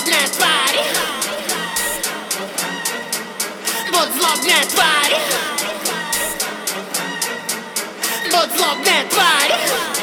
злобная тварь. Вот злобная тварь. Вот злобная тварь.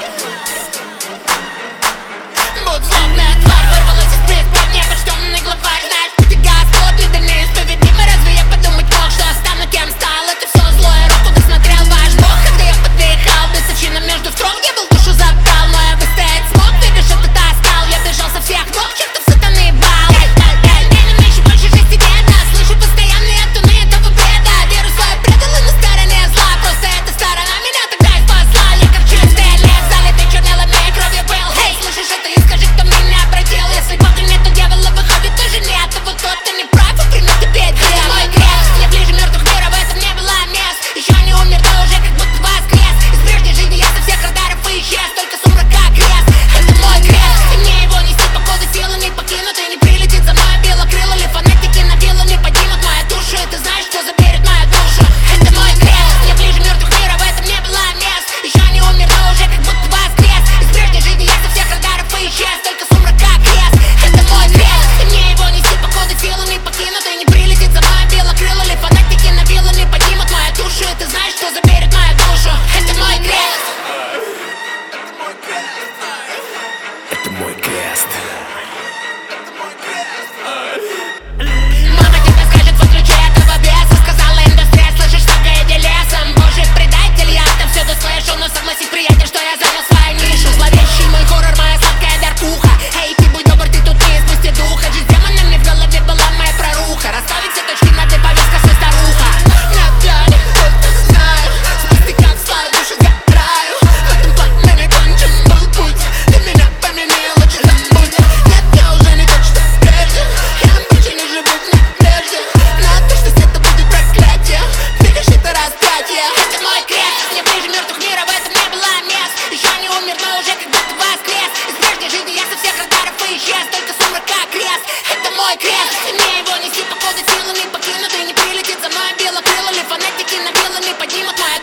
Вот злобная тварь вырвалась из преисподней, почтенный главарь. Знаешь, ты Господь, ты неисповедимый. Разве я подумать мог, что остану кем стал? Это все злое, руку досмотрел ваш Бог. Когда я подыхал, бесовщина между строк, я был душу забрал, но я выстоять смог. Ты лишь это таскал, я бежал со всех ног, чертов сатаны бал. Эй, нам еще больше 6 лет, слышу постоянные туны этого бреда. Веру свою предал и на стороне зла, просто эта сторона меня тогда и спасла. Я как чистый лес, залитый чернилами и кровью был. Эй, слышишь это и скажи, кто меня обратил. Если Бога нет, то дьявола выходит тоже нет. А вот тот, кто не прав, и примет тебе грех. Это мой крест, мне ближе мертвых мира, в этом не было мест. Еще не умер, но уже как будто воскрес. Из прежней жизни я со всех радаров исчез, только сумрака крест. Это мой крест, и мне его нести, покуда силы не покинут и не прилетит за мной белокрылыми фанатики на вилами поднимут мою душу, и ты знаешь, кто заберет мою душу. Это мой крест, мне ближе мертвых мира, в этом не было мест. Еще не умер, но уже как будто воскрес. Из прежней жизни я со всех радаров исчез, только сумрака крест. Это мой крест, и мне его нести, покуда силы не покинут и не прилетит за мной белокрылыми фанатики на вилами поднимут мою душу, и ты знаешь, кто заберет мою душу. Это мой крест. Это мой крест. Мама тебе скажет, выключи этого беса. Сказала индустрия, слышишь, что иди лесом. Божий предатель, я это всюду слышу. Но согласись, приятель, что я занял свою нишу. Зловещий мой хоррор, моя сладкая даркуха. Эй, ты будь добр, ты тут не спусти духа. Жизнь с демонами в голове была моя проруха. Расставить все точки над «и» повестка со старуха. Нет, я не только знаю. Спусти как свою душу загораю. В этом пламени кончен был путь. Ты меня поменял, лучше забудь. Нет, я уже не тот, что прежде. Я больше не живу в надежде. На то, что это будет проклятие. Видишь, это распятие. Это мой крест, мне ближе мертвых мира, в этом не было мест. Еще не умер, но уже как будто воскрес. Из прежней жизни я со всех радаров исчез, только сумрака крест. Это мой крест, и мне его нести, покуда силы не покинут и не прилетит за мной белокрылыми фанатики на вилами поднимут мою